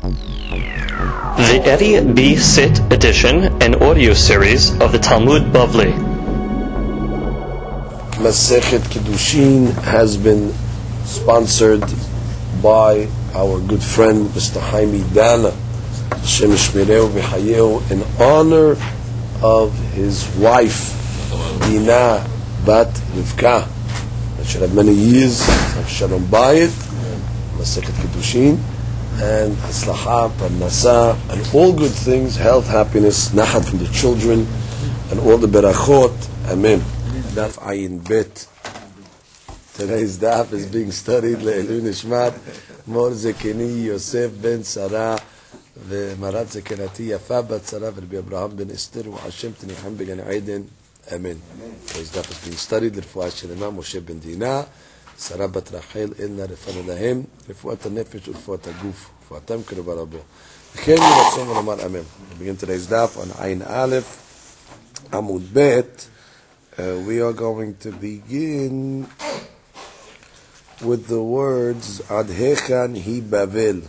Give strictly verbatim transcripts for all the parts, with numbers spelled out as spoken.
The Eddie B. Sit edition and audio series of the Talmud Bavli. Masechet Kiddushin has been sponsored by our good friend Mister Haimi Dana, Hashem Yishmereu v'Hayeu, in honor of his wife Dina Bat Rivka, that should have many years of Shalom Bayit, Masechet Kiddushin, and Haslaha, Parnasa, and all good things, health, happiness, Nachat from the children, and all the Berachot. Amen. Daf Ayin Bet. Today's daf is being studied Le'elu Nishmat Mor Zekeni Yosef ben Sarah Ve'marat Zekenati Yafa bat Sarah Ve'Rbi Abraham ben Esther V'Hashem Tenicham Began Eden. Amen. Today's daf is being studied L'Refuah Shelema Moshe ben Dina Sarah bat Rachel Elna Refana Lahem Refuat HaNefesh U'Refuat HaGuf Refuatam Keruba Rabo. V'chen Yiratzon V'Lomar Amen. We begin today's daf on Ayin Aleph Amud Bet. Uh, we are going to begin with the words Ad Hechan Hi Bavel.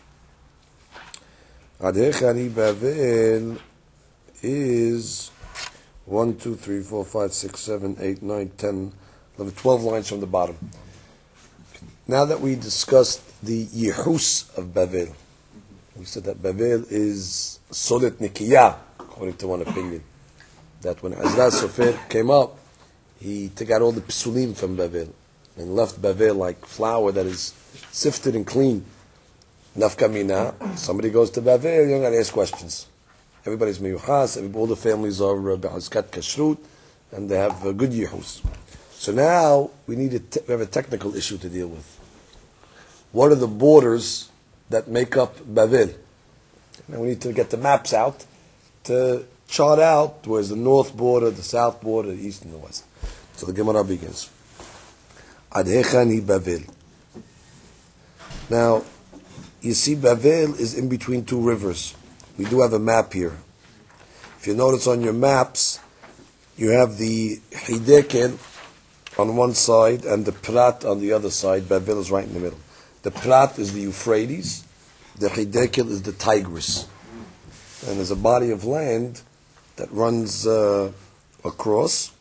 Ad Hechan Hi Bavel is one, two, three, four, five, six, seven, eight, nine, ten, eleven, twelve lines from the bottom. Now that we discussed the Yehus of Bavel, we said that Bavel is Solet Nikiyah, according to one opinion. That when Ezra Sofer came up, he took out all the psulim from Bavel and left Bavel like flour that is sifted and clean. Nafka mina, somebody goes to Bavel, you're going to ask questions. Everybody's miyuchas, all the families are be'azkat kashrut, and they have a good yehus. So now we need a te- we have a technical issue to deal with. What are the borders that make up Bavel? Now we need to get the maps out to chart out where's the north border, the south border, the east and the west. So the Gemara begins. Ad Hechan Hi Bavel. Now, you see Bavel is in between two rivers. We do have a map here. If you notice on your maps, you have the Hidekel on one side and the Prat on the other side. Bavel is right in the middle. The Prat is the Euphrates. The Hidekel is the Tigris. And there's a body of land that runs uh, across,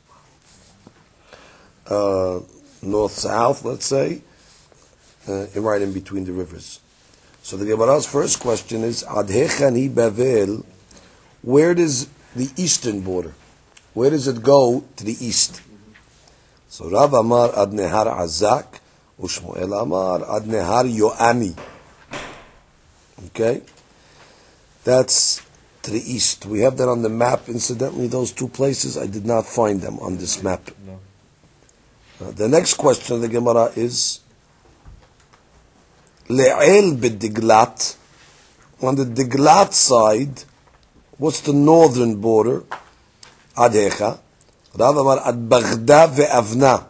uh, north-south, let's say, uh, right in between the rivers. So the Gemara's first question is, Ad Hechan Hi Bavel, where does the eastern border, where does it go to the east? So Rav Amar Ad Nehar Azak, Ushmuel Amar Ad Nehar Yoani. Okay? That's to the east. We have that on the map. Incidentally, those two places, I did not find them on this map. No. Uh, the next question of the Gemara is Le'el b'diglat. On the Diglat side, what's the northern border? Ad Hecha. Rav Amar Ad Baghda ve'Avna.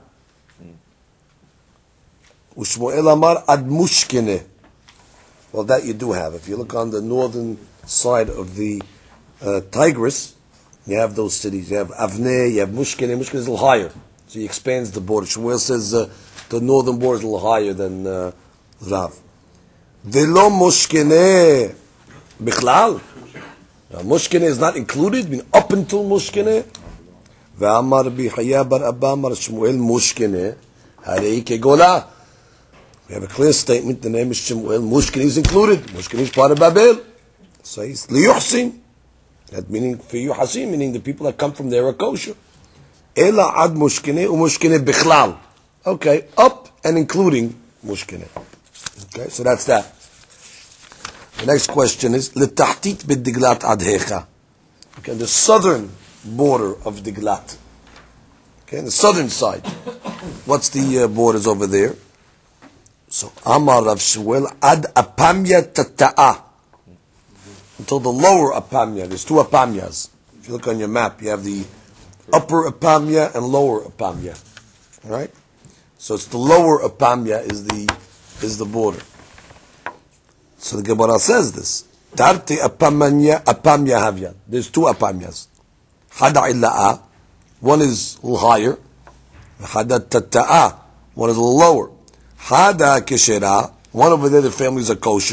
Ushmuel Amar Ad Mushkine. Well, that you do have. If you look on the northern side of the uh, Tigris, you have those cities. You have Avnei, you have Mushkine. Mushkine is a little higher, so he expands the border. Shmuel says uh, the northern border is a little higher than uh, Rav. Velo Mushkine Bichlal. Mushkine is not included. I mean, up until Mushkine. Ve'amar b'Chaya bar Abba Amar Shmuel Mushkine Harei Kegola. We have a clear statement. The name is Shmuel. Mushkine is included. Mushkine is part of Babel. So he's liyuhsin. That meaning for yuhasim, meaning the people that come from there are kosher. Ela ad mushkine u mushkine bichlal. Okay, up and including mushkine. Okay, so that's that. The next question is letahtit b'diglat ad hecha. Okay, the southern border of Diglat. Okay, the southern side. What's the uh, borders over there? So Amar Rav Shmuel ad apamya tata'ah. Until the lower Apamya. There's two Apamyas. If you look on your map, you have the upper Apamya and lower Apamya. All right? So it's the lower Apamya is the is the border. So the Gemara says this. Tarti Apamya Apamya Havya. There's two Apamyas. Hada illa'a. One is a little higher. Hada tata'a. One is a little lower. Hada keshera. One over there, the families are kosher.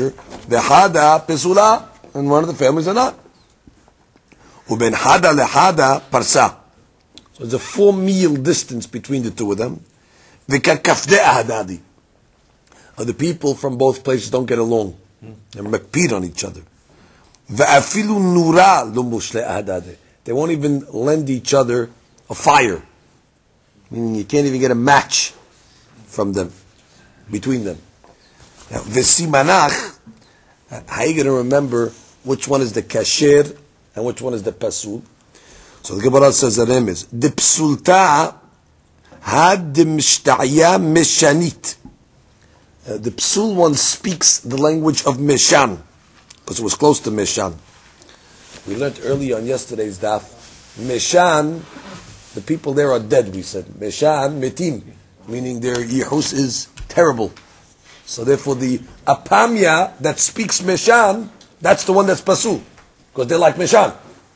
V'hada pesula, and one of the families are not. Uben hada lehada parsa. So there's a four meal distance between the two of them. V'kakafde ahadadi. The people from both places don't get along. They're makpid on each other. V'afilu nura lumush le'ahadadi. They won't even lend each other a fire. Meaning you can't even get a match from them, between them. Now, v'simanach, how are you going to remember which one is the kasher and which one is the pasul? So the Gemara says that name is the psulta had the mishtaya meshanit. The psul one speaks the language of Meshan, because it was close to Meshan. We learned earlier on yesterday's daf, Meshan, the people there are dead, we said. Meshan, metim, meaning their yihus is terrible. So therefore the apamya that speaks Meshan, that's the one that's pasul, because they're like Meshan.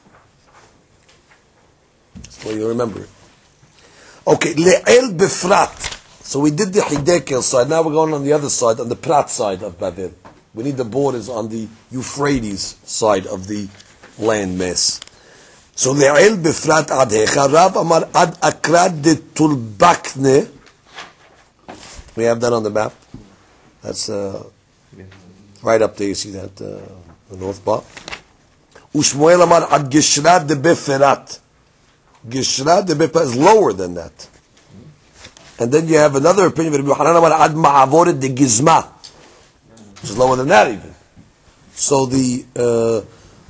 That's why you remember it. Okay, le'el befrat. So we did the Hidekel side, now we're going on the other side, on the Prat side of Babel. We need the borders on the Euphrates side of the land mass. So le'el befrat adhecha, Rav amar ad akrad de tulbakne. We have that on the map. That's uh, right up there, you see that, uh, the north bar. Ushmuel amar ad gishrat de beferat. Gishrat de beferat is lower than that. And then you have another opinion of Rabbi Hanan amar ad ma'avoret de gizma, which is lower than that even. So the uh,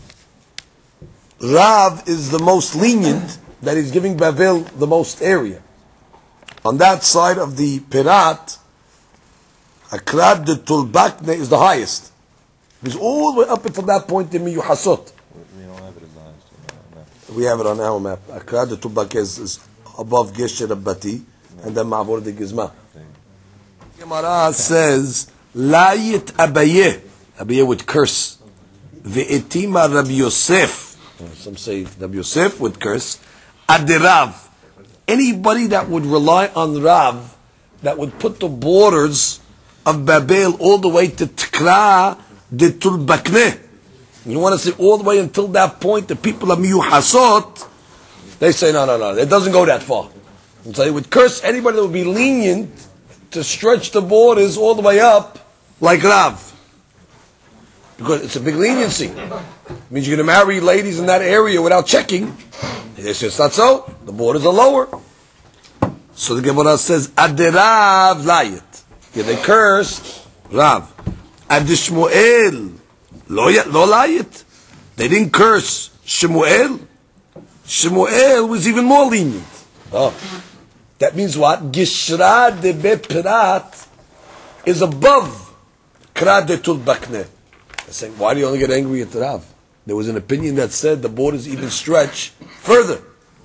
Rav is the most lenient, that he's giving Bavel the most area. On that side of the Pirat, Akrad de Tulbakne is the highest. He's all the way up until that point in Miyuhasot. We don't have it as the highest. We have it on our map. Akrad de Tulbakne is, is above Gesher Abbati, and then Ma'avor de Gizma. Gemara says, Layit Abaye. Abaye would curse. Ve'etima Rabbi Yosef. Some say Rabbi Yosef would curse. Adirav. Anybody that would rely on Rav, that would put the borders of Babel all the way to Tkra de Tulbakne. You want to say all the way until that point, the people of Miyuhasot, they say, no, no, no, it doesn't go that far. And so they would curse anybody that would be lenient to stretch the borders all the way up like Rav. Because it's a big leniency. It means you're going to marry ladies in that area without checking. They say it's not so. The borders are lower. So the Gemara says, Adirav layit. Yeah, they cursed Rav. Adishmuel lo layit. They didn't curse Shemuel. Shemuel was even more lenient. Oh. That means what? Gishra de Beprat is above Kra de Tulbakne. They're saying, why do you only get angry at Rav? There was an opinion that said the borders even stretch further.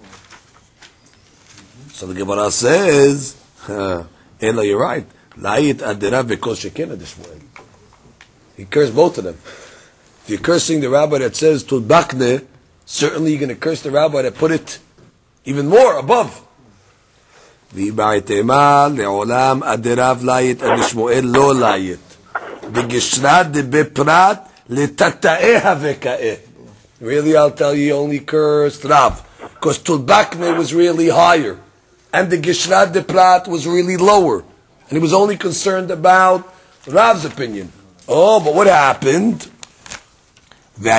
So the Gemara says, Ela, you're right. Layit adirav v'kol sheken adishmuel. He cursed both of them. If you're cursing the rabbi that says Tulbakne, certainly you're going to curse the rabbi that put it even more above. V'iba'itema le'olam adirav layit adishmuel lo layit. V'gishrat de beprat le'tata'eha v'ka'eh. Really, I'll tell you, he only cursed Rav. Because Tulbakne was really higher. And the Gishrat de Prat was really lower. And he was only concerned about Rav's opinion. Oh, but what happened? Now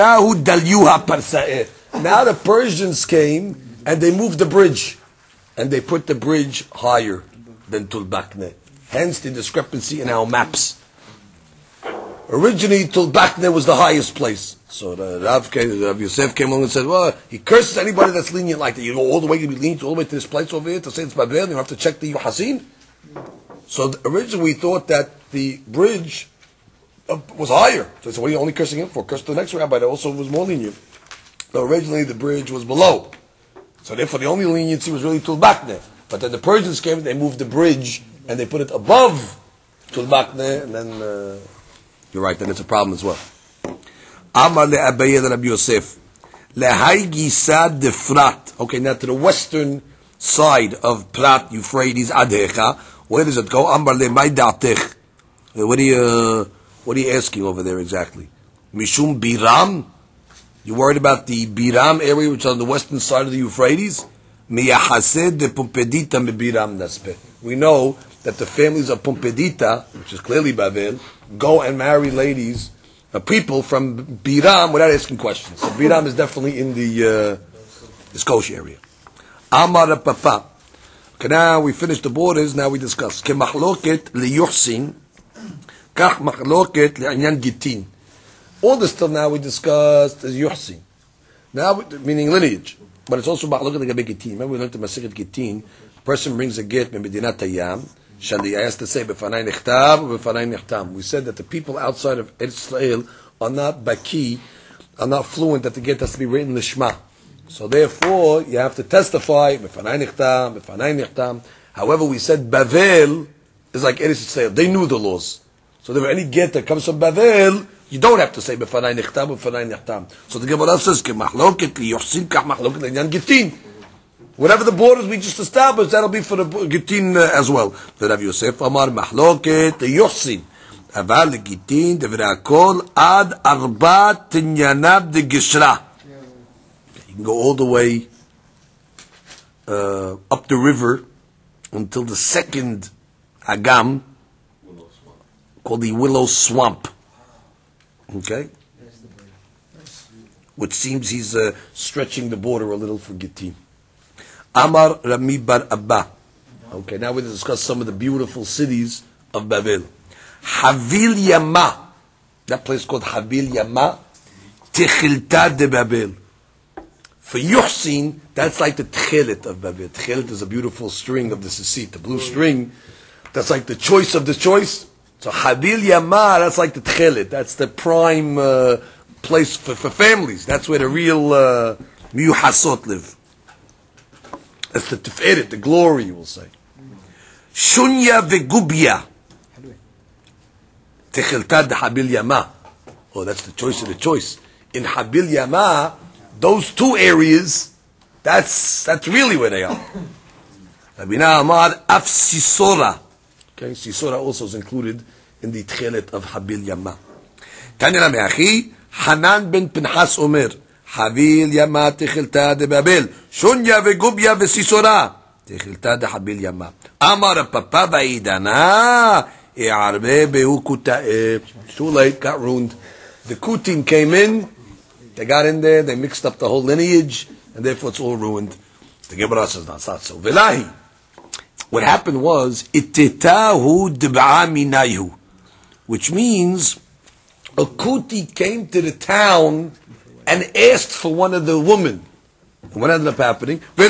the Persians came and they moved the bridge. And they put the bridge higher than Tulbakne. Hence the discrepancy in our maps. Originally, Tulbakne was the highest place. So the Rav, came, Rav Yosef came along and said, well, he curses anybody that's lenient like that. You go all the way, you be lenient all the way to this place over here to say it's Babel, you have to check the Yuhasin. So the, originally we thought that the bridge uh, was higher. So they said, what are you only cursing him for? Curse the next rabbi that also was more lenient. So originally the bridge was below. So therefore the only leniency was really Tulbakne. But then the Persians came and they moved the bridge and they put it above Tulbakne, and then, uh, you're right, then it's a problem as well. Amar le'abaye Rabbi Yosef, le'hai gisad de Frat. Okay, now to the western side of Prat, Euphrates, Adhecha. Where does it go? Amar le'may da'atech. What do you, What are you asking over there exactly? Mishum Biram? You worried about the Biram area, which is on the western side of the Euphrates? Miyahased de Pumpedita me Biram Naspe. We know that the families of Pumpedita, which is clearly Bavel, go and marry ladies, uh, people from Biram without asking questions. So Biram is definitely in the uh, Scotia area. Amar Papa. Okay, now we finished the borders, now we discuss. Ke mahloket liyuhsin, kach mahloket li'anyan gitin. All this till now we discussed as yuhsin. Now, meaning lineage. But it's also mahloket l'gabe gitin. Remember we learned the Masechet Gitin. Person brings a get min medinat hayam. Shali, I asked to say, b'fanai nechtab, b'fanai nechtam. We said that the people outside of Israel are not baki, are not fluent, that the get has to be written lishma. So therefore, you have to testify, b'fanai nechtam, b'fanai nechtam. However, we said Bavel is like Eretz Yisrael. They knew the laws. So if any get that comes from Bavel, you don't have to say b'fanai nechtam, b'fanai nechtam. So the Gemara says, ke mahloket li yochsin, kach mahloket l'inyan gitin. Whatever the borders we just established, that'll be for the Gitin uh, as well. The Rav Yosef Amar Mahloket Yochsin. Aval Gitin Devra Kol Ad Arba Tinyanab de Gishra. You can go all the way uh, up the river until the second Agam called the Willow Swamp. Okay? Which seems he's uh, stretching the border a little for Gitin. Amar Rami Bar Abba. Okay, now we discuss some of the beautiful cities of Babel. Havil Yama. That place called Havil Yama. Techilta de Babel. For Yuhsin, that's like the Tchelet of Babel. Tchelet is a beautiful string of the Sisit, the blue string. That's like the choice of the choice. So Havil Yama, that's like the Tchelet. That's the prime uh, place for, for families. That's where the real uh, Miyuhasot live. That's the Tiferet, the glory, you will say. Shunya vegubya. Techiltad de Habil Yama. Oh, that's the choice of the choice. In Habil Yama, those two areas, that's that's really where they are. Rabina Amar Af Sisora. Okay, Sisora also is included in the Tchelet of Habil Yama. Tanya Me'achi, Hanan ben Pinhas Omer. Havil Yama Techilta de Babel. Shunya vegubya vesisora. Techilta de Habil Yama. Amar Papa Vaidana. E'arbe behu kuta'e. Too late, got ruined. The Kutim came in, they got in there, they mixed up the whole lineage, and therefore it's all ruined. The Gemara says, no, it's not so. Velahi. What happened was, Itetahu dib'a minayhu. Which means, a Kuti came to the town and asked for one of the women. And what ended up happening? But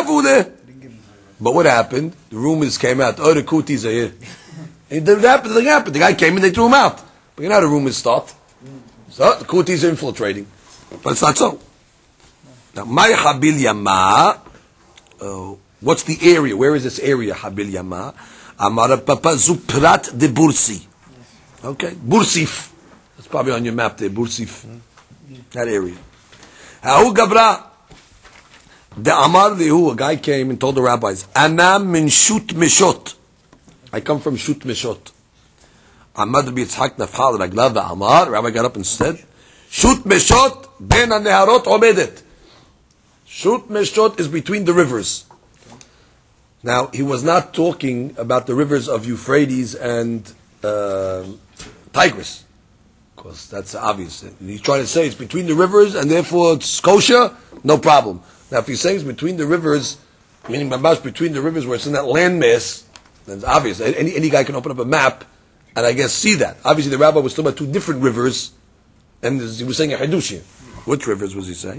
what happened? The rumors came out. Oh, the Kutis are here. And it happened. It happened. The guy came and they threw him out. But you know how the rumors start. So the Kutis are infiltrating. But it's not so. Now, my Habil Yama, uh, what's the area? Where is this area, Habil Yama? Amar Papa Zuprat de Bursi. Okay, Bursif. That's probably on your map there, Bursif. That area. Ha'u Gabra. The Amar Lehu, a guy came and told the rabbis, Ana min Shut Meshot. I come from Shut Meshot. Amad B'Yitzhak Nafhal Raglav the Amar. Rabbi got up and said, Shut Meshot ben HaNeharot Omedet. Shut Meshot is between the rivers. Now, he was not talking about the rivers of Euphrates and uh, Tigris. Because that's obvious. He's trying to say it's between the rivers and therefore it's kosher, no problem. Now if he's saying it's between the rivers, meaning Mamash between the rivers where it's in that landmass, then it's obvious. Any, any guy can open up a map and I guess see that. Obviously the rabbi was talking about two different rivers and he was saying a Hidush here. Which rivers was he saying?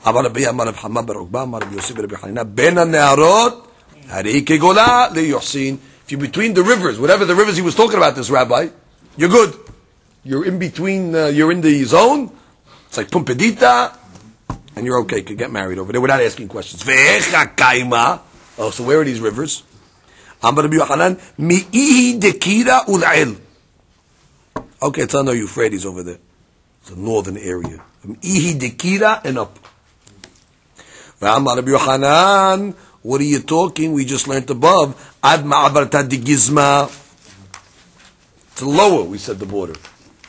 If you're between the rivers, whatever the rivers he was talking about, this rabbi, you're good. You're in between, uh, you're in the zone. It's like Pumpedita, and you're okay, could get married over there without asking questions. Oh, so where are these rivers? Okay, it's on the Euphrates over there. It's a northern area. From Ihi Dekira and up. What are you talking? We just learned above. Ad ma'avarta de Gizma. It's lower, we said the border.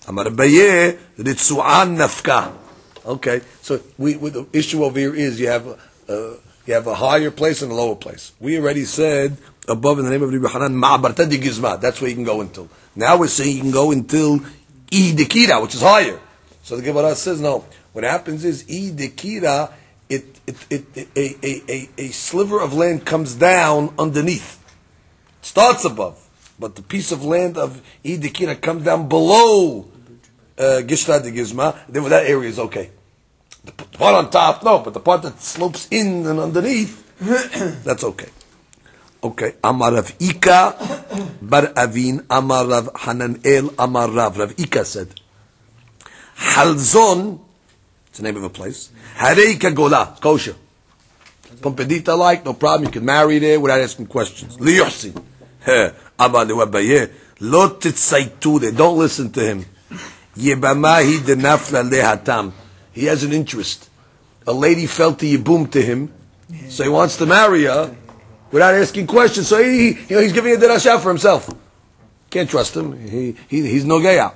Amar Abaye, Ritzu'an nafka. Okay, so we, we, the issue over here is you have, uh, you have a higher place and a lower place. We already said above in the name of Rabbi Hanan, Ma'abarta di Gizma. That's where you can go until. Now we're saying you can go until I Dekira, which is higher. So the Gemara says, no. What happens is, I Dekira, it, it, it, it, a, a, a, a sliver of land comes down underneath. It starts above. But the piece of land of I Dekira comes down below Gishta de Gizma, then that area is okay. The part on top, no, but the part that slopes in and underneath, that's okay. Okay. Amar Rav Ika bar Avin, Amar Rav Hananel, Amar Rav. Rav Ika said, Halzon, it's the name of a place, Harei Kagola, kosher. Pompedita like, no problem, you can marry there without asking questions. Liyuhsin. Amar Lewabaye, Lo Titzaitu, don't listen to him. Yebamahi de nafla lehatam. He has an interest. A lady felt the yibum to him, so he wants to marry her without asking questions. So he, you know, he's giving a derasha for himself. Can't trust him. He, he he's no geya.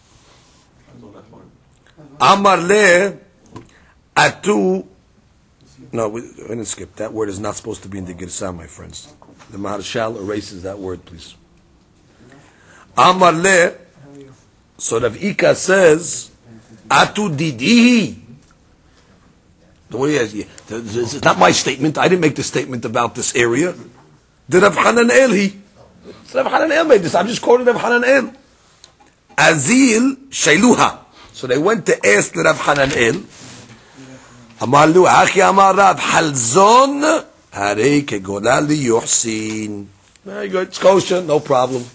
Amar le atu. No, we, we're going to skip. That word is not supposed to be in the Girsah, my friends. The Maharshal erases that word, please. Amar le. So Rav Ika says, Atu didihi. The way he has, it's not my statement. I didn't make the statement about this area. The Rav Hananel he. Rav Hananel made this. I'm just quoting Rav Hananel. Azil shailuha. So they went to ask the Rav Hananel. Amar lu achi amar Rav halzon harei kegola liyuhsin. Very good. It's kosher. No problem.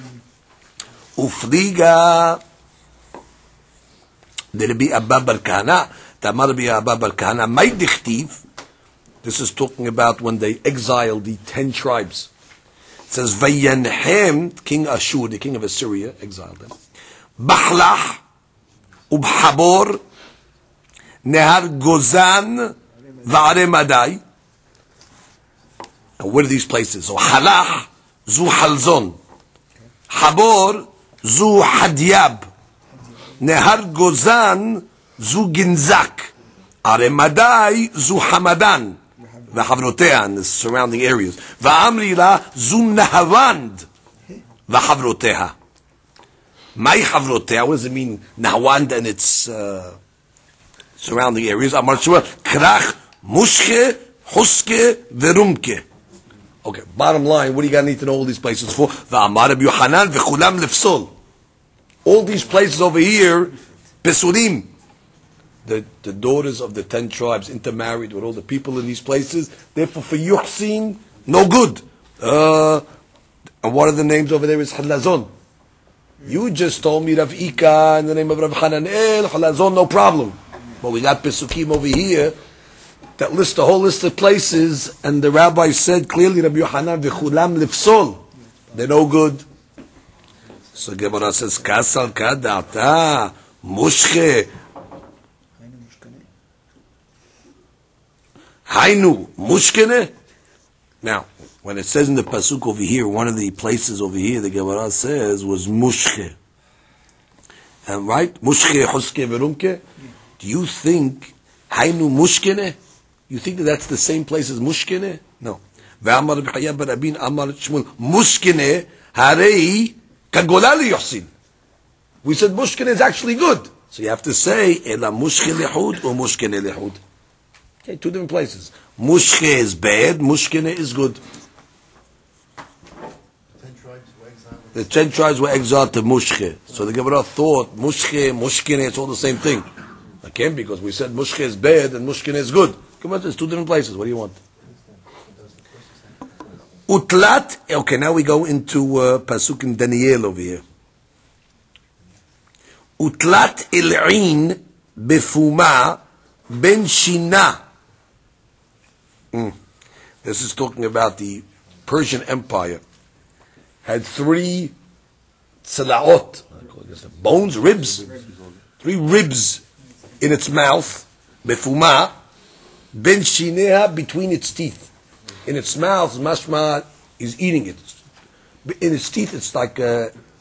Ufliga there be Abba bar Kahana. Tamar be Abba bar Kahana. My dichtiv. This is talking about when they exiled the ten tribes. It says Vayanhem, King Ashur, the king of Assyria, exiled them. Bahlah, Ubhabor, Nehar Gozan, Va'are Madai. And where are these places? So Halah, Zu Halzon, Habor, Zu Hadyab, Nehar Gozan, Zu Ginzak, Aremadai, Zu Hamadan, V'Havrotea, and the surrounding areas. V'Amrila, Zu Nahavand, V'Havrotea. My Havrotea, what does it mean, Nahawand and its uh, surrounding areas? Amar Shua, Krach, Mushke, Huske, Verumke. Okay, bottom line, what do you got to need to know all these places for? V'amar Rabbi Yochanan v'chulam lefsol. All these places over here, Pesurim. The, the daughters of the ten tribes intermarried with all the people in these places. Therefore, for Yuhsin, no good. Uh, and what are the names over there? Is Halazon. You just told me Rav Ika in the name of Rav Hananel, Halazon, no problem. But we got Pesukim over here that list a whole list of places, and the rabbi said clearly, Rabbi Yochanan v'chulam lifsol, they're no good. So Gemara says, Kasal kadata mushche hainu mushkene. Now, when it says in the pasuk over here, one of the places over here the Gemara says was mushche, and right, mushche huske verumke. Do you think hainu mushkene? You think that that's the same place as Mushkine? No. Ve'amar Rabbi Chaya bar Abin Amar Shmuel Mushkine harei kagola liyuhsin. We said Mushkine is actually good. So you have to say Ela Mushke lehud or Mushkine lehud. Okay, two different places. Mushke is bad, Mushkine is good. The ten tribes were exiled to Mushke. So the Gemara thought Mushke, Mushkine, it's all the same thing. I can't, because we said Mushke is bad and Mushkine is good. Come on, there's two different places. What do you want? Utlat. Okay, now we go into uh, Pasuk in Daniel over here. Utlat il'in befuma ben shina. Mm. This is talking about the Persian Empire. Had three tzalaot, bones, ribs, three ribs in its mouth. Befuma. Ben shineha, between its teeth. In its mouth, mashma is eating it. In its teeth, it's like uh,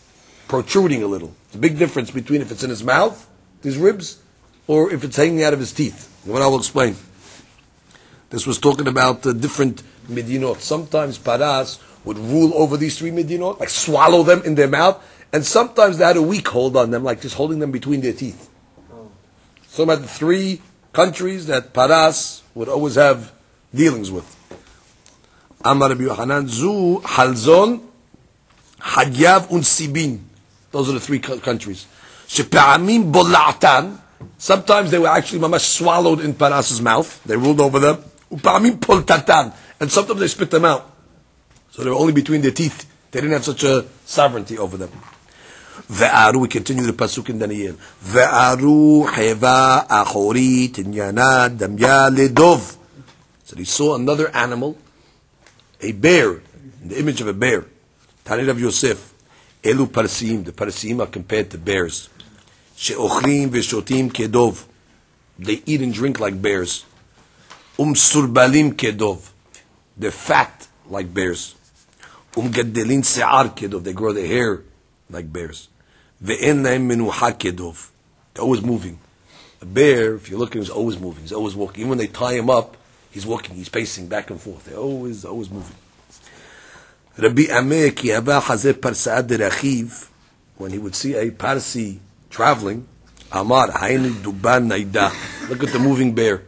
protruding a little. There's a big difference between if it's in his mouth, these ribs, or if it's hanging out of his teeth. What I will explain. This was talking about uh, different medinot. Sometimes Paras would rule over these three medinot, like swallow them in their mouth, and sometimes they had a weak hold on them, like just holding them between their teeth. So about the three countries that Paras would always have dealings with. Amar Rabbi Yochanan, Zu, Halzon, Hadyav, and Sibin. Those are the three countries. Shepe'amim bola'atan. Sometimes they were actually mamash swallowed in Paras's mouth. They ruled over them. Upe'amim poltatan. And sometimes they spit them out. So they were only between their teeth. They didn't have such a sovereignty over them. Ve'aru, we continue the pasuk in Daniel. Ve'aru heva achorit inyana damya ledov. So he saw another animal, a bear, in the image of a bear. Tanit of Yosef. Elu parsim. The parsim are compared to bears. She'ochrim ve'shotim kedov. They eat and drink like bears. Um surbalim kedov. They're fat like bears. Um gaddelin se'ar kedov. They grow their hair like bears. Ve'en lahem menuha kedov. They're always moving. A bear, if you look at him, is always moving. He's always walking. Even when they tie him up, he's walking. He's pacing back and forth. They're always, always moving. Rabbi Ameh ki haba hazeh parsa'ad derachiv. When he would see a Parsi traveling, Amar hayni duban naida. Look at the moving bear.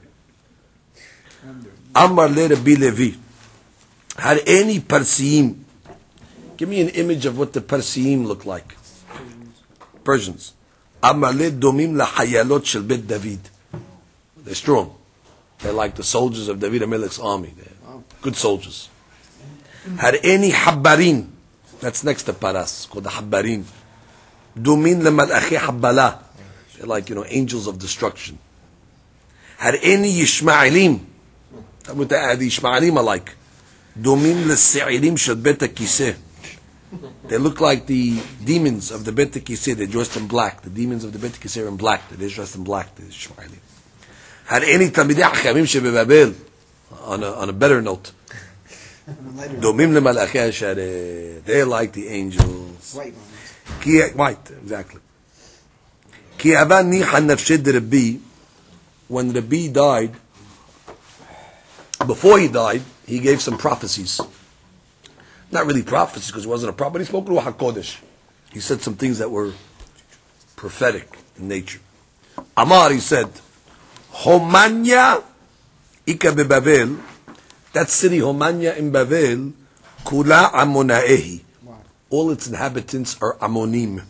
Amar le Rabbi Levi. Had any Parsiim. Give me an image of what the Parsiim look like. Persians. Amar le domim la hayalot shel Bet David. They're strong. They're like the soldiers of David HaMelech's army. They're good soldiers. Had any Habbarin. That's next to Paras. Called the Habbarin. Domin le malachi Habbala. They're like, you know, angels of destruction. Had any Yishma'alim. That's what the Yishma'alim are like. Domim le Se'irim shel Bet HaKiseh. They look like the demons of the Bet HaKiseh. They're dressed in black. The demons of the Bet HaKiseh are in black. They're dressed in black. They're Yishma'alim. Had any Talmidei Hachamim shebebabel. On a on a better note. Domim le malachi Hashareh. They're like the angels. White Ki, white, exactly. Ki avan nihan nafshed Rabbi. When Rabbi died, before he died, he gave some prophecies. Not really prophecies because he wasn't a prophet. He spoke to HaKodesh. He said some things that were prophetic in nature. Amar, he said, Homanya ika beBavel. That city, Homanya in Bavel, Kula Amonaehi. All its inhabitants are Amonim.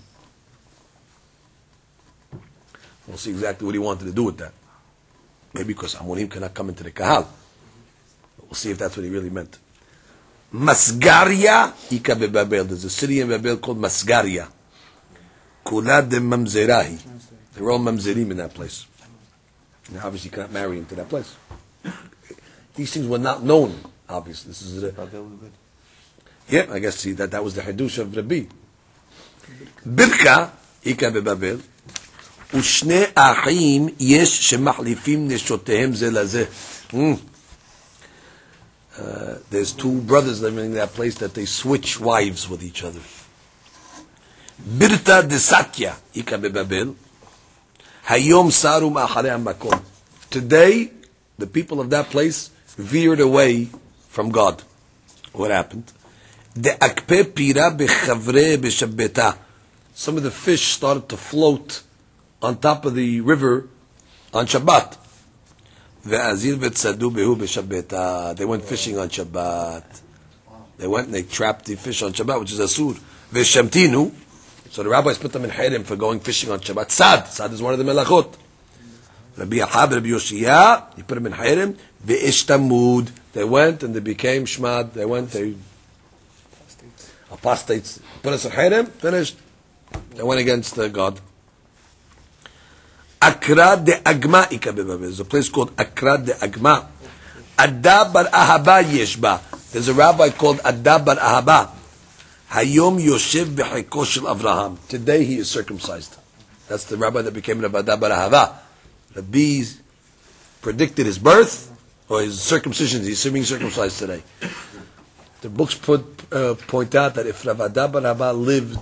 We'll see exactly what he wanted to do with that. Maybe because Amonim cannot come into the Kahal. But we'll see if that's what he really meant. Masgaria ika beBabel. There's a city in Babel called Masgaria. Kula de Mamzerahi. They're all Mamzerim in that place. And obviously you cannot marry into that place. These things were not known, obviously. This is the... Yeah, I guess see that that was the Hadush of Rabbi. Birka, ika bebabel, ushne achim yesh shemachlifim neshotehem ze lazeh. There's two brothers living in that place that they switch wives with each other. Birta de Sakya, ika bebabel, hayom sarum acharei makom. Today, the people of that place veered away from God. What happened? Some of the fish started to float on top of the river on Shabbat. They went fishing on Shabbat. They went and they trapped the fish on Shabbat, which is Asur. So the rabbis put them in Hirim for going fishing on Shabbat. Sad. Sad is one of the melachot. Rabbi Ahab, Rabbi Yoshiyah, he put them in Hirim. Ve'ishtamud. They went and they became Shmad. They went, they apostates. Put us in Hirim, finished. They went against uh, God. Akra de Agma ika beBabel. There's a place called Akra de Agma. Adda bar Ahaba yeshba. There's a rabbi called Adda bar Ahaba. Hayom Yoshev b'cheko shel Avraham. Today he is circumcised. That's the rabbi that became Rabbi Adda bar Ahaba. Rabbi predicted his birth or his circumcision. He's being circumcised today. The books put uh, point out that if Rav Adda bar Ahaba lived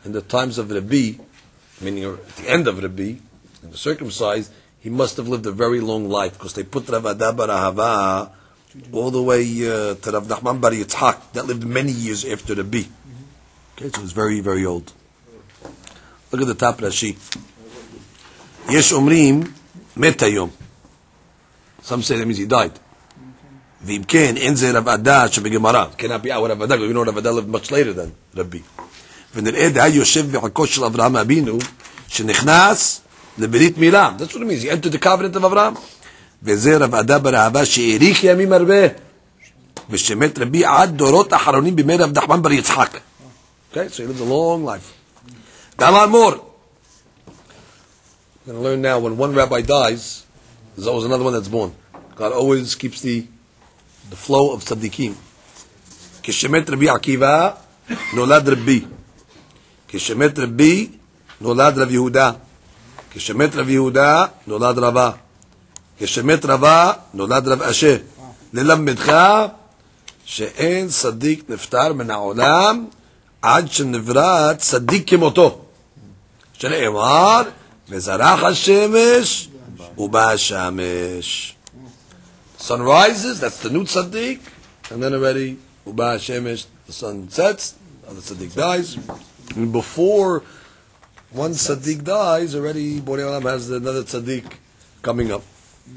in the times of Rabbi, meaning at the end of Rabbi, and the circumcised, he must have lived a very long life because they put Rav Ada bar Ahava all the way uh, to Rav Nachman bar Yitzhak that lived many years after Rabbi. Okay, so he was very, very old. Look at the top Rashi. Yesh Omrim met hayom. Some say that means he died. V'im ken en ze Rav Ada shebegemara. Cannot be our Rav Ada because we know Rav Ada lived much later than Rabbi. ונראה דה יושב בחלקו של אברהם אבינו שנכנס לברית מילה. That's what it means. He entered the covenant of Abraham. וזה רב עדה בר אהבה שהאריך ימים הרבה. ושמת רבי עד דורות אחרונים בימי רב נחמן בר יצחק. Okay, so he lived a long life. Daman more. We're going to learn now when one rabbi dies, there's always another one that's born. God always keeps the the flow of tzaddikim. כשמת רבי עקיבא נולד רבי. כשמת רבי נולד רב יהודה. כשמת רב יהודה נולד רבה. כשמת רבה נולד רב אשה. ללמדך שאין צדיק נפטר מן העולם עד שנברא צדיק כמותו. שנאמר וזרח השמש ובא השמש. Sun rises, that's the new tzaddik, and then already ובא השמש, the sun sets, the tzaddik dies. And before one tzaddik dies, already Borei Olam has another tzaddik coming up.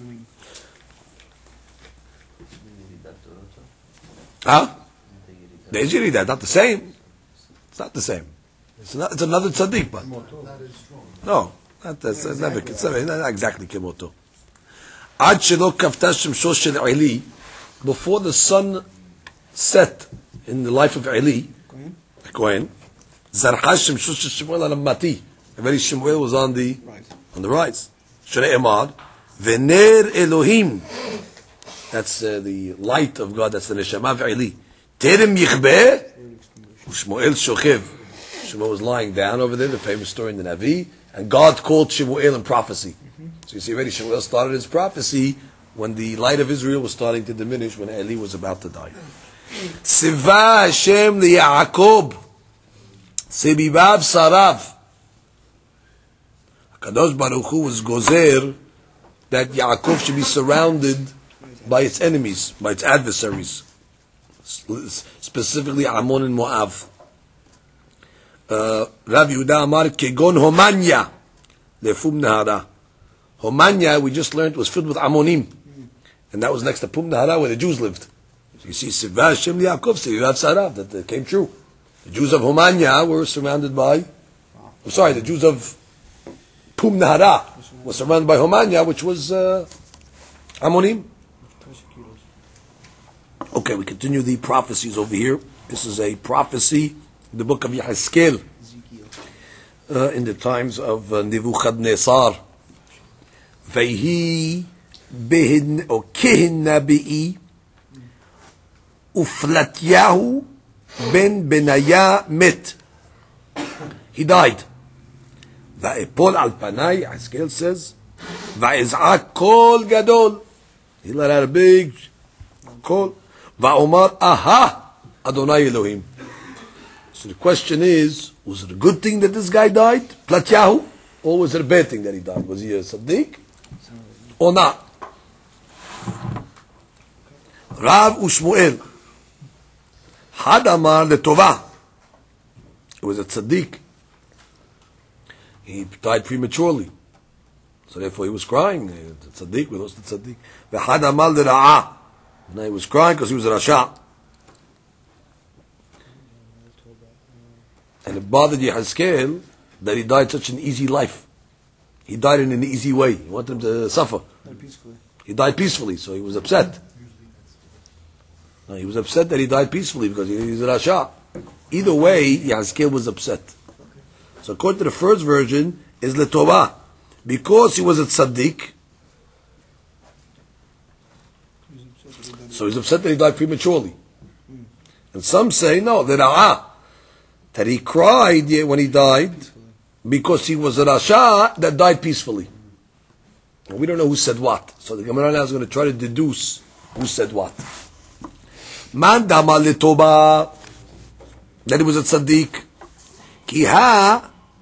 Huh? There's Yeridah, not the same. It's not the same. It's, not, it's another tzaddik, but no, not, that's, that's never, it's never, not exactly Kemoto. Ad shelo kafta shemsho shel Eli, before the sun set in the life of Eli, the Kohen, zarcha shemsho shel Shemuel al mati. Already Shemuel was on the on the rise. Shnei emad vener Elohim. That's uh, the light of God. That's the neshama of Eli. Terem yichbeh u'Shmuel shochev. Shemuel was lying down over there. The famous story in the Navi, and God called Shemuel in prophecy. So you see, already Shemuel started his prophecy when the light of Israel was starting to diminish, when Eli was about to die. Siva Hashem liYaakov, Sebibav Sarav. Kadosh Baruch Hu was gozer that Yaakov should be surrounded by its enemies, by its adversaries, specifically Ammon and Moab. Uh, Rav Yehuda Amar Kegon Homanya lefum Nahara. Homanya, we just learned, was filled with Ammonim, and that was next to Pum Nahara, where the Jews lived. So you see, Siva Hashem Yaakov, Sivav Sarav, that uh, came true. The Jews of Homanya were surrounded by, I'm sorry, the Jews of Pum Nahara were surrounded by Homanya, which was uh, Ammonim. Okay, we continue the prophecies over here. This is a prophecy in the book of Yehezkel, uh, in the times of uh, Nebuchadnezzar. Vayhi behin or kehin nabi'i uflatyahu ben Benaya met. He died. Va'epol al panai, Yehezkel says, va'ez'ak kol gadol. He let out a big call. Va'omar aha Adonai Elohim. So the question is, was it a good thing that this guy died, Platyahu, or was it a bad thing that he died? Was he a Siddiq or not? Rav Ushmuel Hadamar leTova. It was a tzaddik. He died prematurely, so therefore he was crying. The tzaddik, we lost the tzaddik. V'Hadamar leRa'ah. Now he was crying because he was a Rasha. And it bothered Yehezkel that he died such an easy life. He died in an easy way. He wanted him to suffer. He died peacefully, so he was upset. No, he was upset that he died peacefully because he was a Rasha. Either way, Yehezkel was upset. So according to the first version, is leTova. Because he was a tzaddik, so he's upset that he died prematurely. And some say, no, that ah, that he cried when he died because he was a Rasha that died peacefully. And we don't know who said what. So the Gemara now is going to try to deduce who said what. Man dama leTova, that he was a tzaddik. כי ה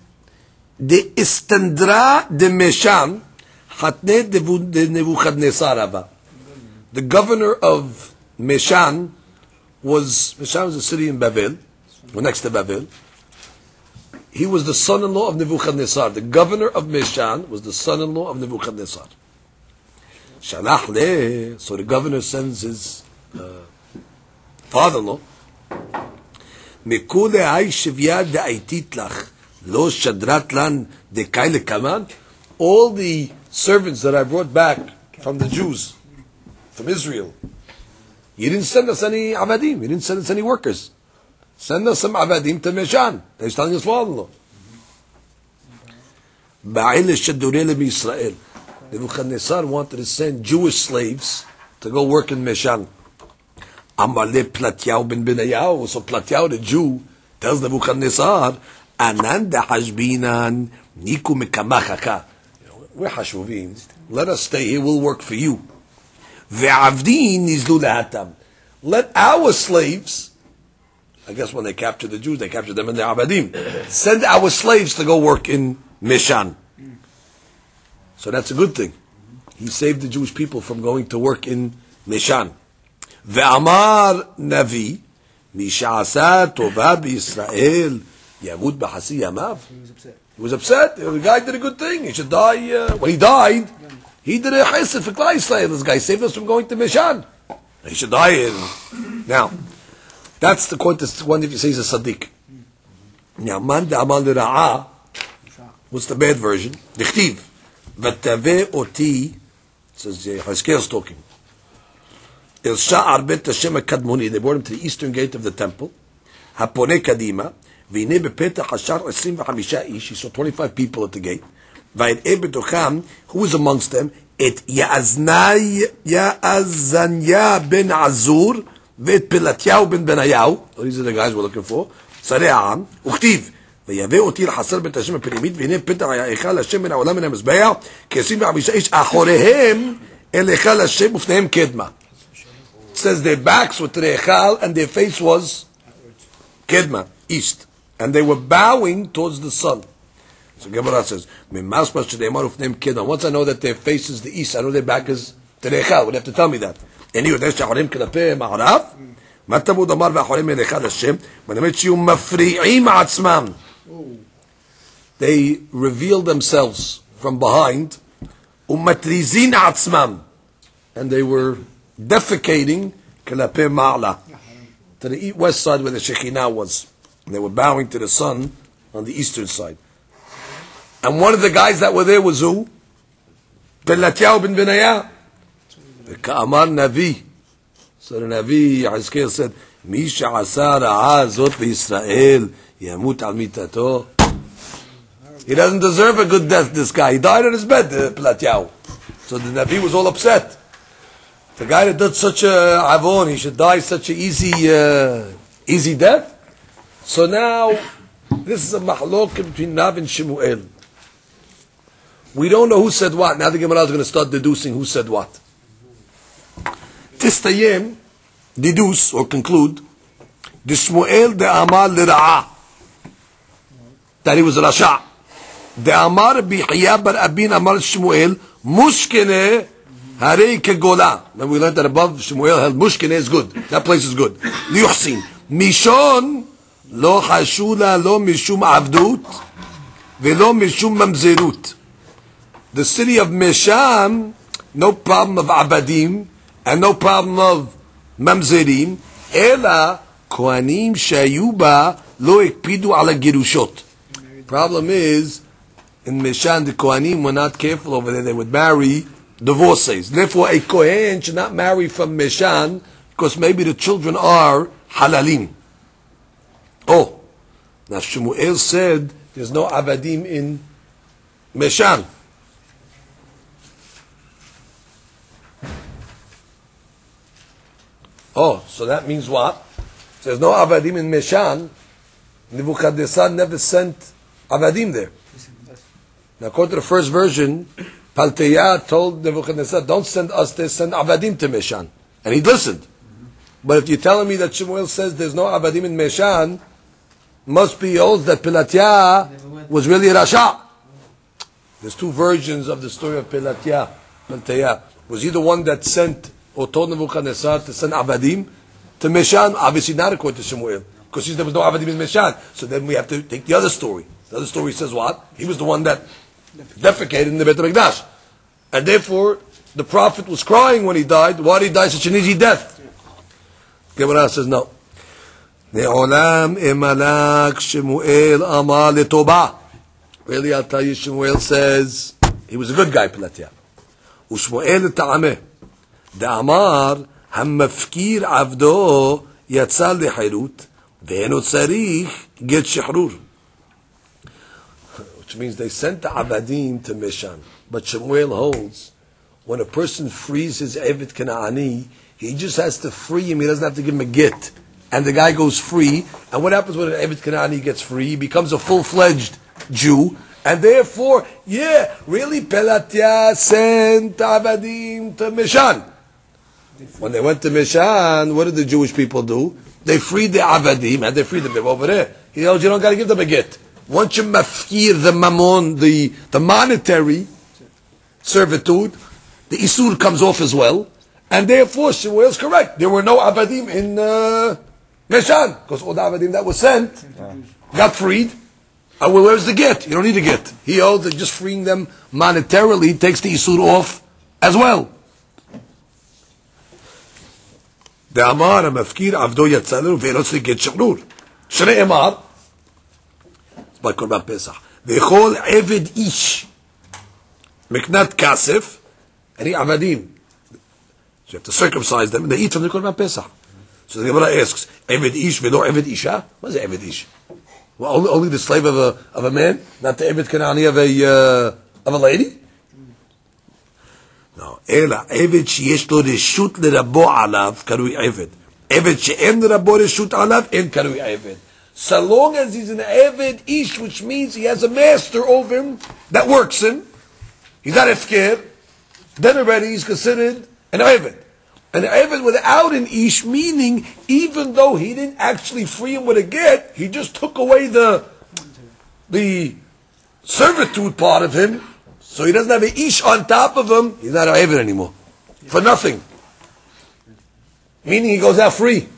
דאסתנדרה דמשן חתנה דנבוכדנצר הבא. The governor of Meshan was, Meshan was a city in Babel, or next to Babel. He was the son-in-law of Nebuchadnezzar. The governor of Meshan was the son-in-law of Nebuchadnezzar. Shalach le, so the governor sends his uh, father-in-law. Mekule ay shivya de'aitit lach, lo shadrat lan dekai lekaman. All the servants that I brought back from the Jews, from Israel, you didn't send us any abadim, you didn't send us any workers. Send us some abadim to Meshan. He's telling his father-in-law. Nebuchadnezzar wanted to send Jewish slaves to go work in Meshan. Amale Platyahu ben Benayahu. So Platyahu, the Jew, tells Nebuchadnezzar, Ananda hashbinan niku mekamachaka. We're hashuvim. Let us stay here. We'll work for you. Ve'avdin nizlu lehatam. Let our slaves, I guess when they captured the Jews, they captured them in the abadim. Send our slaves to go work in Meshan. So that's a good thing. He saved the Jewish people from going to work in Meshan. Ve'amar Navi, Misha'asa tova b'Yisrael, yamut b'hasi yamav. He was upset. The guy did a good thing. He should die. Uh, when he died, he did a chesed for Klal Yisrael. This guy saved us from going to Meshan. He should die. In. Now, that's the quote. That's one if you say he's a tzaddik. Now, man da'amal l'ra'ah. What's the bad version? Dichtiv. V'taveh oti. Says Hezkel's talking. El sha'ar bet Hashem kadmoni. They brought him to the eastern gate of the temple. Hapone kadima. V'ineh bepetach hashar esrim v'chamisha ish. He saw twenty-five people at the gate. V'ayid'eh betocham. Who was amongst them? Et Ya'aznai Ya'azanya ben Azur v'et Pelatyahu ben Benayahu. These are the guys we're looking for. Sarei ha'am. Uchtiv. ויבא אותי לחסר בית השם הפירמיד, והנה פתח היכל השם מן העולם מן המזבח, כעשרים וחמישה איש אחוריהם אל היכל השם ופניהם קדמה. It says their backs were to the היכל and their face was קדמה, east. And they were bowing towards the sun. So Gemara says, ממספר שנאמר ופניהם קדמה. Once I know that their face is the east, I know their back is to the היכל. Would have to tell me that. אני יודע שאחוריהם כלפי מערב, מה תמוד אמר ואחוריהם אל היכל השם, ונאמר שיהיו מפריעים עצמם. They revealed themselves from behind, umatrizin atzmam, and they were defecating kalape ma'ala, to the west side where the Shekhinah was. And they were bowing to the sun on the eastern side. And one of the guys that were there was who? Pelatyahu ben Benayah. The Ka'amar Navi. So the Navi, Hezkel said, Misha asa ra'a zot b'Yisrael, yamut al mitato. He doesn't deserve a good death, this guy. He died on his bed, uh, Pelatyahu. So the Navi was all upset. The guy that did such a avon, he should die such an easy, uh, easy death. So now, this is a mahlok between Nav and Shemuel. We don't know who said what. Now the Gemara is going to start deducing who said what. Tistayim, deduce or conclude, the Shmuel de Amal l'ra'ah, that he was a Rasha. The Amar Bihiya bar Abin Amar Shmuel Mushkene Harei Kegola. Then we learned that above Shmuel held Mushkene is good. That place is good. Liyuhsin Mishon Lo Hashula Lo Mishum Avdut Velo Mishum Mamzerut. The city of Meshan, no problem of Abadim and no problem of Mamzerim. Ela Kohanim Shayuba Lo Ekpidu Ala Girushot. Problem is, in Meshan, the Kohanim were not careful over there. They would marry divorcees. Therefore, a Kohen should not marry from Meshan because maybe the children are halalim. Oh, now Shemuel said there's no abadim in Meshan. Oh, so that means what? There's no abadim in Meshan. Nebuchadnezzar never sent abadim there. Now, according to the first version, Palteya told Nebuchadnezzar, don't send us there, send abadim to Meshan. And he listened. But if you're telling me that Shemuel says there's no abadim in Meshan, must be holds that Pelatya was really a Rasha. There's two versions of the story of Pelatya. Pelatya. Was he the one that sent or told Nebuchadnezzar to send Avadim to Meshan? Obviously not according to Shemuel, because there was no Avadim in Meshan. So then we have to take the other story. The other story says what? He was the one that defecated in the Beit HaMikdash. And therefore, the prophet was crying when he died. Why did he die such an easy death? Gemara says no. Ne'olam emalak Shemuel amar letoba. Really, I'll tell you, Shemuel says he was a good guy, Pelatya. Ushmuel ta'ameh. De'amar hamafkir avdo yatzal lehirut ve'eno tzarich get shehrur. Which means they sent the Abadim to Meshan. But Shemuel holds, when a person frees his Eved Kanaani, he just has to free him, he doesn't have to give him a get. And the guy goes free, and what happens when an Eved Kanaani gets free? He becomes a full-fledged Jew, and therefore, yeah, really Pelatya sent Abadim to Meshan. When they went to Meshan, what did the Jewish people do? They freed the Abadim, and they freed them over there. He holds, you don't got to give them a get. Once you mafkir the mammon, the, the monetary servitude, the isur comes off as well, and therefore Shemuel is correct. There were no abadim in uh, Meshan, because all the abadim that was sent got freed. Uh, well, where's the get? You don't need a get. He holds that just freeing them monetarily takes the isur off as well. The amar mafkir avdo yatzalu ve'lo get shrur. Shnei emar. By Korban Pesach. V'chol Eved Ish. Miknat Kasef. Any Avadim. So you have to circumcise them and they eat from the Korban Pesach. So the Gemara asks, Eved Ish v'lo Eved Isha? What is Eved Ish? Well, only, only the slave of a, of a man? Not the Eved Kanani of a, uh, of a lady? No. Ela, Eved sheyesh lo reshut lerabo alav, karui Eved. Eved she'en lerabo reshut alav, en karui Eved. So long as he's an Eved Ish, which means he has a master over him that works him, he's not Efker, then already he's considered an Eved. An Eved without an Ish, meaning even though he didn't actually free him with a get, he just took away the, the servitude part of him, so he doesn't have an Ish on top of him, he's not an Eved anymore. For nothing. Meaning he goes out free.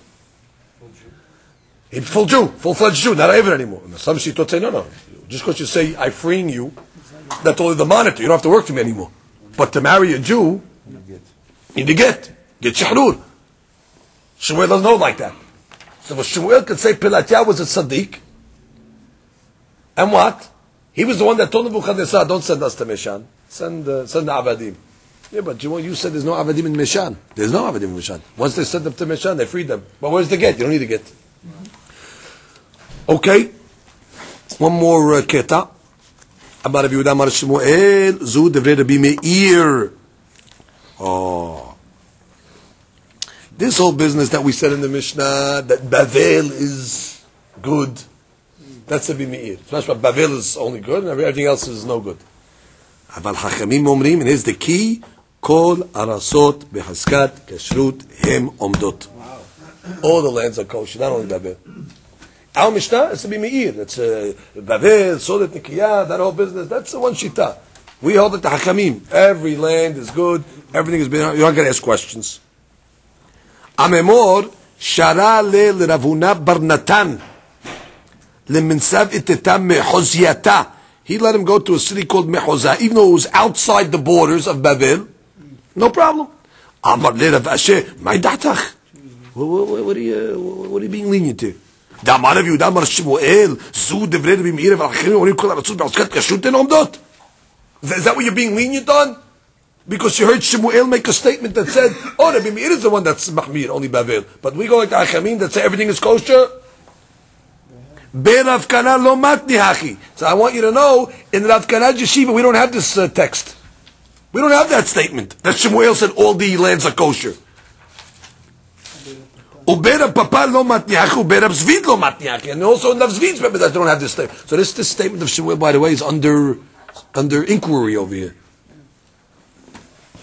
He's full Jew, full-fledged Jew, not Eved anymore. And some Shittot say, no, no. Just because you say, I'm freeing you, that's only the monitor. You don't have to work for me anymore. But to marry a Jew, you need to get. Get shahrur. Shemuel doesn't know like that. So if Shemuel could say Pelatya was a tzaddik, and what? He was the one that told Nebuchadnezzar, don't send us to Meshan. Send, uh, send the Avadim. Yeah, but you, you said there's no Avadim in Meshan. There's no Avadim in Meshan. Once they sent them to Meshan, they freed them. But where's the get? You don't need to get. Okay, one more uh, keta. Amar Rabbi Yehuda Amar Shemuel Zu Devrei Rabbi Meir. Oh, this whole business that we said in the Mishnah that Bavel is good. That's Rabbi Meir. It's not what Bavel is only good, and everything else is no good. Aval Hachamim Omrim, and here's the key: Kol Arasot Behaskat Kashrut Hem Omdot. All the lands are kosher, not only Bavel. Our Mishnah is to be Meir. That's uh, Bavel, Sodet Nikiyah, that whole business. That's the one Shita. We hold it to Hakamim. Every land is good. Everything is been. You're not going to ask questions. Amemor Shara le Ravuna Barnatan leminsav itetam mehoziata. He let him go to a city called Mehozah, even though it was outside the borders of Bavel. No problem. Amar le Rav Asher, my datach. What are you? What are you being lenient to? דאמר רבי יהודה אמר שמואל, זו דברי רבי מאיר והאחרים אומרים כל הרצות בעסקת כשרות אין עומדות. Is that what you're being lenient on? Because you heard Shemuel make a statement that said, oh, Rabbi Meir is the one that's mahmir, only Bavel. But we go like the Achamim that say everything is kosher. Be Rav Kana lo matni hachi. So I want you to know, in Rav Kana Yeshiva, we don't have this uh, text. We don't have that statement that Shemuel said all the lands are kosher. Uberab Papa lo matniachi, Uberab Zvid lo matniachi, and also in Rav Zvid's members that don't have this statement. So this this statement of Shemuel, by the way, is under under inquiry over here.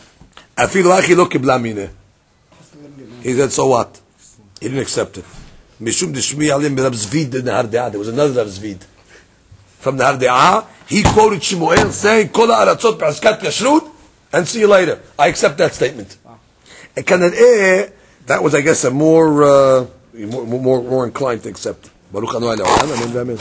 Afilu achi lo kibla mineh. He said, so what? He didn't accept it. Mishum Dishmi Alim Rav Zvid in Nahar De'ah. There was another Rav Zvid from Nahar De'ah. He quoted Shmuel saying, Kol ha'aratzot be'askat kashrut, and see you later. I accept that statement. And Kanad'eh, that was, I guess, a more, uh, more, more, more inclined to accept. Baruch Anu Amen.